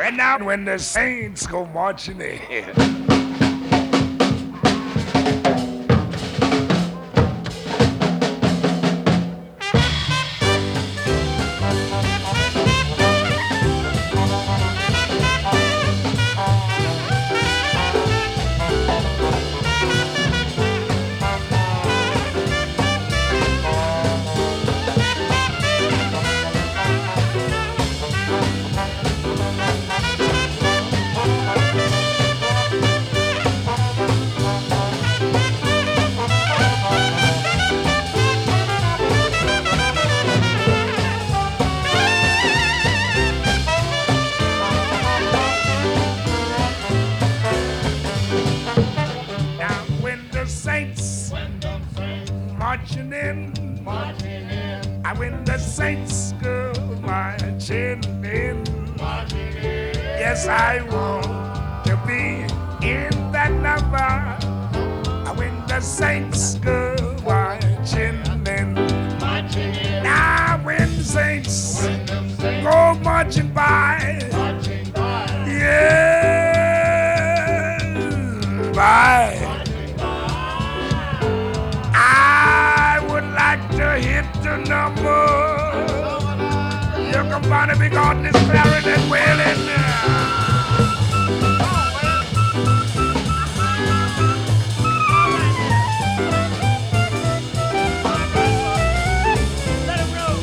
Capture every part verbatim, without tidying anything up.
And now when the saints go marching in. Now when the saints marching in, Marching in, I when the saints go marching in. marching in, Yes, I want to be in that number. I when the saints go marching in. marching in, Now when the saints when them saints go marching by, marching by, yeah, by. marching by. I would like to hit the number. You can find it because this clarinet and wailing. Let 'em roll.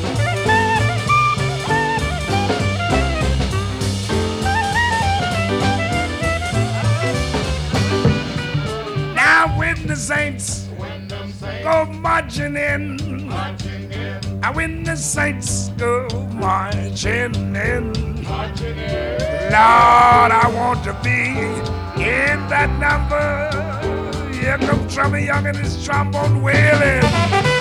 Now when the saints When them saints go marching in, marching in, I when the saints go marching in. marching in, Lord, I want to be in that number. Here comes Trummy Young and his trombone wailing.